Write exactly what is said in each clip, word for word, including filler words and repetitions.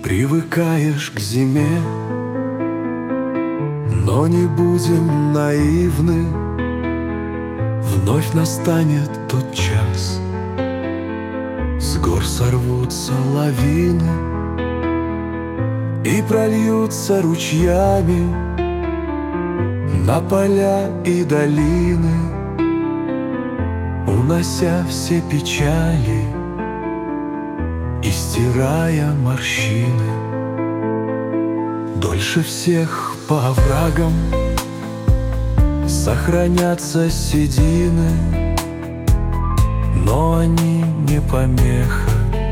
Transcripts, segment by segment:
Привыкаешь к зиме, но не будем наивны. Вновь настанет тот час, с гор сорвутся лавины и прольются ручьями на поля и долины, унося все печали и стирая морщины. Дольше всех по оврагам сохранятся седины, но они не помеха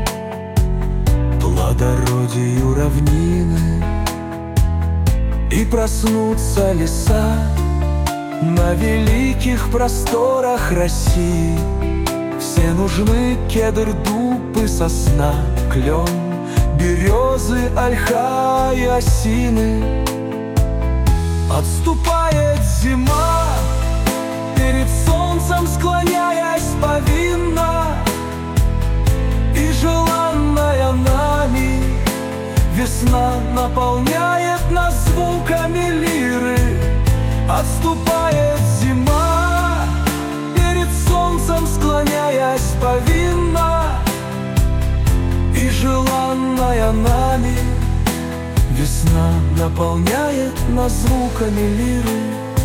плодородию равнины. И проснутся леса на великих просторах России. Все нужны кедр, дуб и сосна, клен, березы, ольха и осины. Отступает зима, перед солнцем склоняясь повинно, и желанная нами весна наполняет нас звуками лиры. Отступает зима, перед солнцем склоняясь повинно, и желанная нами весна наполняет нас звуками лиры.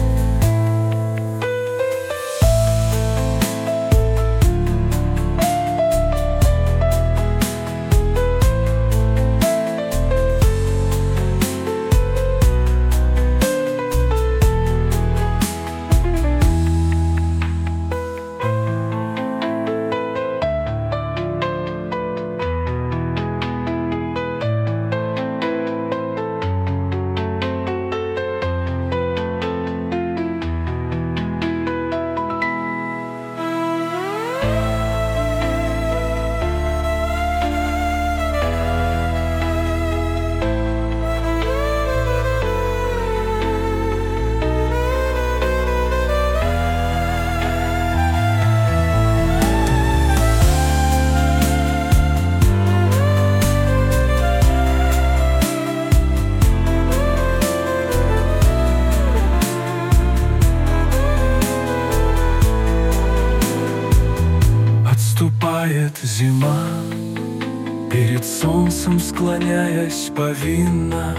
Отступает зима, перед солнцем склоняясь повинно,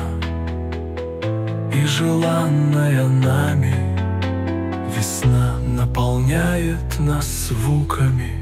и желанная нами весна наполняет нас звуками